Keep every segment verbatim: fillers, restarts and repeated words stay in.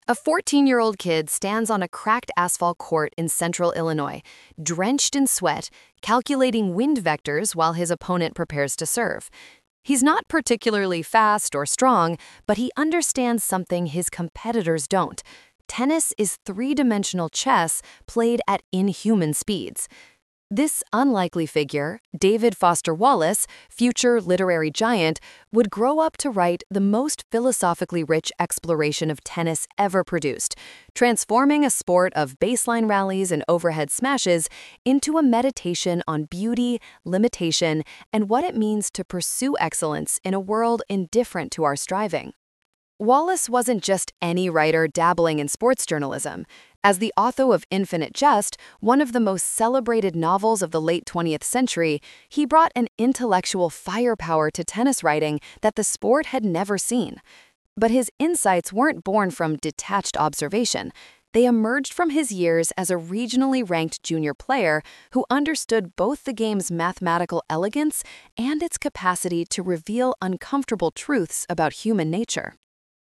A fourteen-year-old kid stands on a cracked asphalt court in central Illinois, drenched in sweat, calculating wind vectors while his opponent prepares to serve. He's not particularly fast or strong, but he understands something his competitors don't. Tennis is three-dimensional chess played at inhuman speeds. This unlikely figure, David Foster Wallace, future literary giant, would grow up to write the most philosophically rich exploration of tennis ever produced, transforming a sport of baseline rallies and overhead smashes into a meditation on beauty, limitation, and what it means to pursue excellence in a world indifferent to our striving. Wallace wasn't just any writer dabbling in sports journalism. As the author of Infinite Jest, one of the most celebrated novels of the late twentieth century, he brought an intellectual firepower to tennis writing that the sport had never seen. But his insights weren't born from detached observation. They emerged from his years as a regionally ranked junior player who understood both the game's mathematical elegance and its capacity to reveal uncomfortable truths about human nature.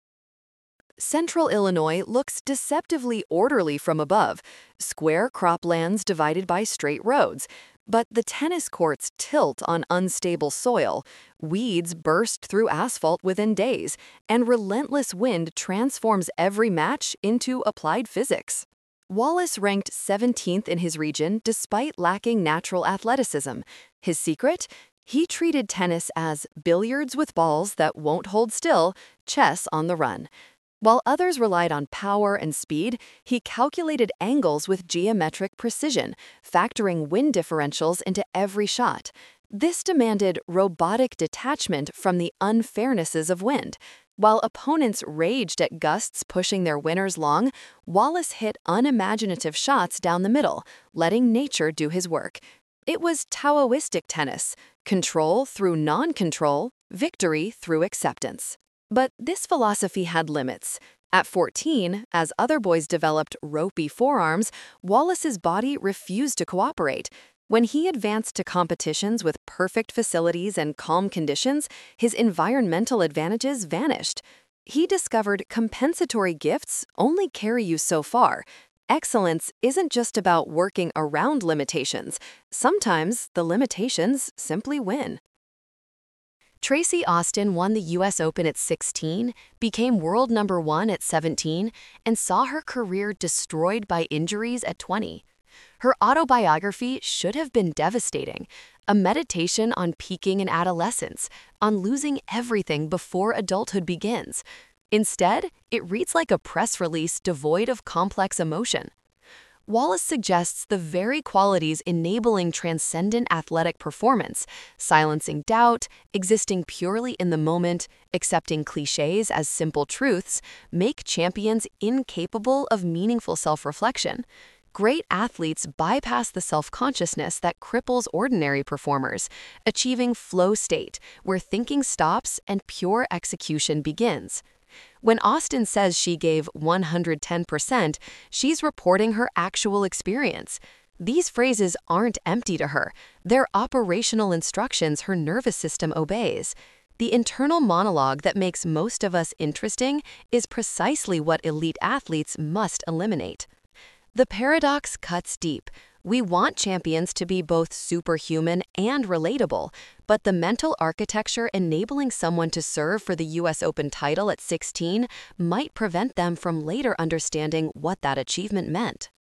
Central Illinois looks deceptively orderly from above, square croplands divided by straight roads. But the tennis courts tilt on unstable soil, weeds burst through asphalt within days, and relentless wind transforms every match into applied physics. Wallace ranked seventeenth in his region despite lacking natural athleticism. His secret? He treated tennis as billiards with balls that won't hold still, chess on the run. While others relied on power and speed, he calculated angles with geometric precision, factoring wind differentials into every shot. This demanded robotic detachment from the unfairnesses of wind. While opponents raged at gusts pushing their winners long, Wallace hit unimaginative shots down the middle, letting nature do his work. It was Taoistic tennis, control through non-control, victory through acceptance. But this philosophy had limits. At fourteen, as other boys developed ropey forearms, Wallace's body refused to cooperate. When he advanced to competitions with perfect facilities and calm conditions, his environmental advantages vanished. He discovered compensatory gifts only carry you so far. Excellence isn't just about working around limitations. Sometimes the limitations simply win. Tracy Austin won the U S Open at sixteen, became world number one at seventeen, and saw her career destroyed by injuries at twenty. Her autobiography should have been devastating, a meditation on peaking in adolescence, on losing everything before adulthood begins. Instead, it reads like a press release devoid of complex emotion. Wallace suggests the very qualities enabling transcendent athletic performance, silencing doubt, existing purely in the moment, accepting cliches as simple truths, make champions incapable of meaningful self-reflection. Great athletes bypass the self-consciousness that cripples ordinary performers, achieving flow state, where thinking stops and pure execution begins. When Austin says she gave one hundred ten percent, she's reporting her actual experience. These phrases aren't empty to her. They're operational instructions her nervous system obeys. The internal monologue that makes most of us interesting is precisely what elite athletes must eliminate. The paradox cuts deep. We want champions to be both superhuman and relatable, but the mental architecture enabling someone to serve for the U S Open title at sixteen might prevent them from later understanding what that achievement meant.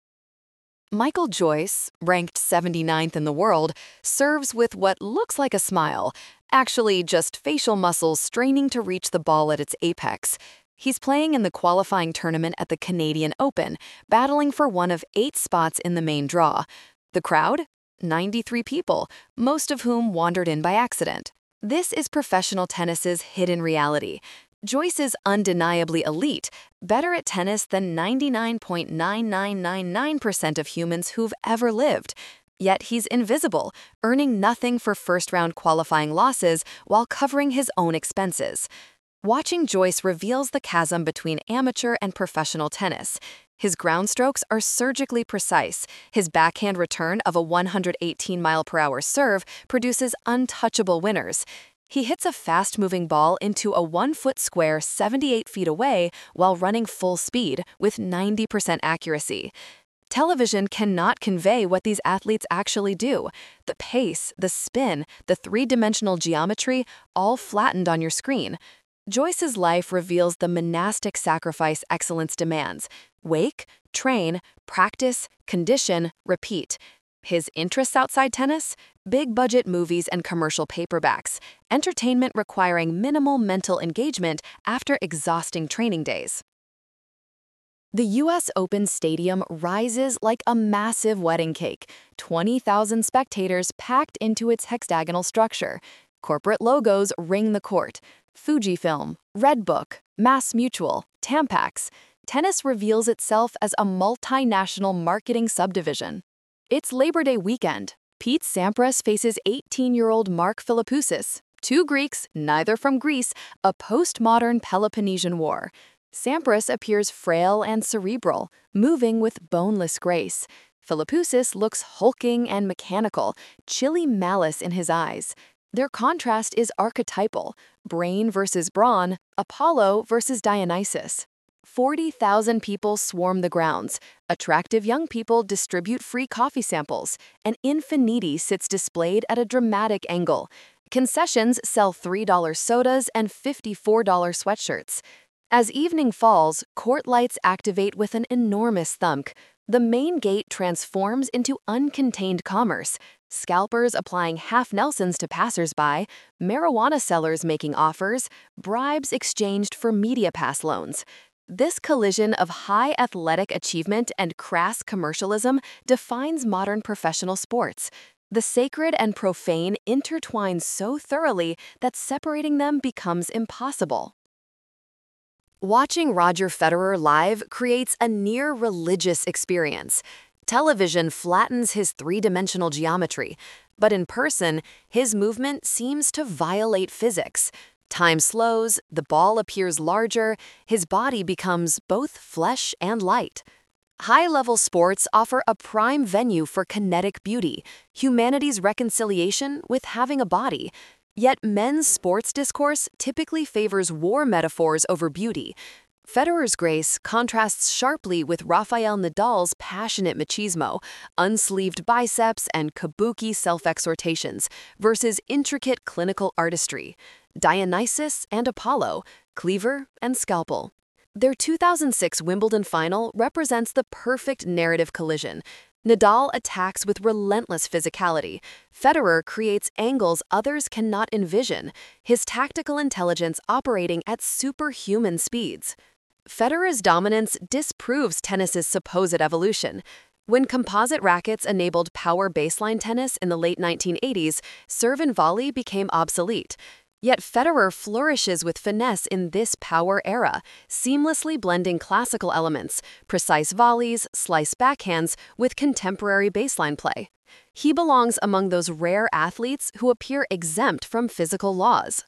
Michael Joyce, ranked seventy-ninth in the world, serves with what looks like a smile, actually just facial muscles straining to reach the ball at its apex. He's playing in the qualifying tournament at the Canadian Open, battling for one of eight spots in the main draw. The crowd? ninety-three people, most of whom wandered in by accident. This is professional tennis's hidden reality. Joyce is undeniably elite, better at tennis than ninety-nine point nine nine nine nine percent of humans who've ever lived. Yet he's invisible, earning nothing for first-round qualifying losses while covering his own expenses. Watching Joyce reveals the chasm between amateur and professional tennis. His ground strokes are surgically precise. His backhand return of a one hundred eighteen mile per hour serve produces untouchable winners. He hits a fast-moving ball into a one-foot square seventy-eight feet away while running full speed with ninety percent accuracy. Television cannot convey what these athletes actually do. The pace, the spin, the three-dimensional geometry, all flattened on your screen. Joyce's life reveals the monastic sacrifice excellence demands. Wake, train, practice, condition, repeat. His interests outside tennis? Big-budget movies and commercial paperbacks. Entertainment requiring minimal mental engagement after exhausting training days. The U S Open Stadium rises like a massive wedding cake, twenty thousand spectators packed into its hexagonal structure. Corporate logos ring the court. Fujifilm, Redbook, Mass Mutual, Tampax. Tennis reveals itself as a multinational marketing subdivision. It's Labor Day weekend. Pete Sampras faces eighteen-year-old Mark Philippoussis. Two Greeks, neither from Greece, a postmodern Peloponnesian War. Sampras appears frail and cerebral, moving with boneless grace. Philippoussis looks hulking and mechanical, chilly malice in his eyes. Their contrast is archetypal: brain versus brawn, Apollo versus Dionysus. forty thousand people swarm the grounds. Attractive young people distribute free coffee samples. An infinity sits displayed at a dramatic angle. Concessions sell three dollar sodas and fifty-four dollar sweatshirts. As evening falls, court lights activate with an enormous thunk. The main gate transforms into uncontained commerce. Scalpers applying half-Nelsons to passers-by, marijuana sellers making offers, bribes exchanged for media pass loans. This collision of high athletic achievement and crass commercialism defines modern professional sports. The sacred and profane intertwine so thoroughly that separating them becomes impossible. Watching Roger Federer live creates a near-religious experience. Television flattens his three-dimensional geometry, but in person, his movement seems to violate physics. Time slows, the ball appears larger, his body becomes both flesh and light. High-level sports offer a prime venue for kinetic beauty, humanity's reconciliation with having a body. Yet men's sports discourse typically favors war metaphors over beauty. Federer's grace contrasts sharply with Rafael Nadal's passionate machismo, unsleeved biceps, and kabuki self-exhortations, versus intricate clinical artistry. Dionysus and Apollo, cleaver and scalpel. Their two thousand six Wimbledon final represents the perfect narrative collision. Nadal attacks with relentless physicality. Federer creates angles others cannot envision, his tactical intelligence operating at superhuman speeds. Federer's dominance disproves tennis's supposed evolution. When composite rackets enabled power baseline tennis in the late nineteen eighties, serve and volley became obsolete. Yet Federer flourishes with finesse in this power era, seamlessly blending classical elements, precise volleys, slice backhands, with contemporary baseline play. He belongs among those rare athletes who appear exempt from physical laws.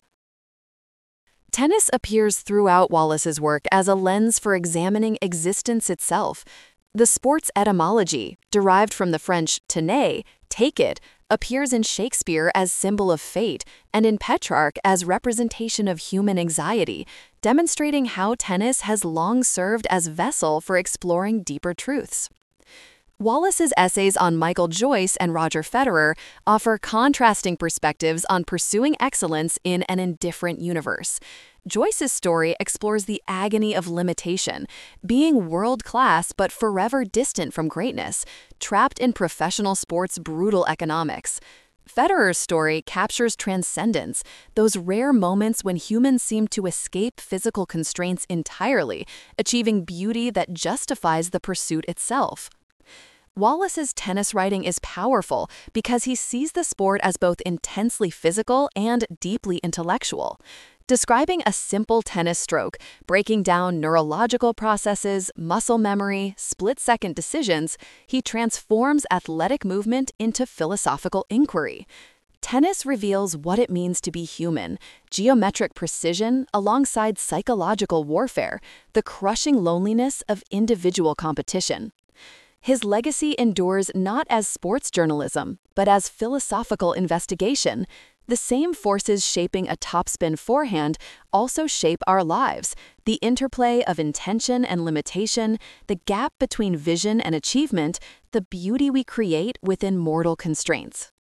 Tennis appears throughout Wallace's work as a lens for examining existence itself. The sport's etymology, derived from the French tenez, take it, appears in Shakespeare as symbol of fate and in Petrarch as representation of human anxiety, demonstrating how tennis has long served as vessel for exploring deeper truths. Wallace's essays on Michael Joyce and Roger Federer offer contrasting perspectives on pursuing excellence in an indifferent universe. Joyce's story explores the agony of limitation, being world-class but forever distant from greatness, trapped in professional sports' brutal economics. Federer's story captures transcendence, those rare moments when humans seem to escape physical constraints entirely, achieving beauty that justifies the pursuit itself. Wallace's tennis writing is powerful because he sees the sport as both intensely physical and deeply intellectual. Describing a simple tennis stroke, breaking down neurological processes, muscle memory, split-second decisions, he transforms athletic movement into philosophical inquiry. Tennis reveals what it means to be human, geometric precision alongside psychological warfare, the crushing loneliness of individual competition. His legacy endures not as sports journalism, but as philosophical investigation. The same forces shaping a topspin forehand also shape our lives. The interplay of intention and limitation, the gap between vision and achievement, the beauty we create within mortal constraints.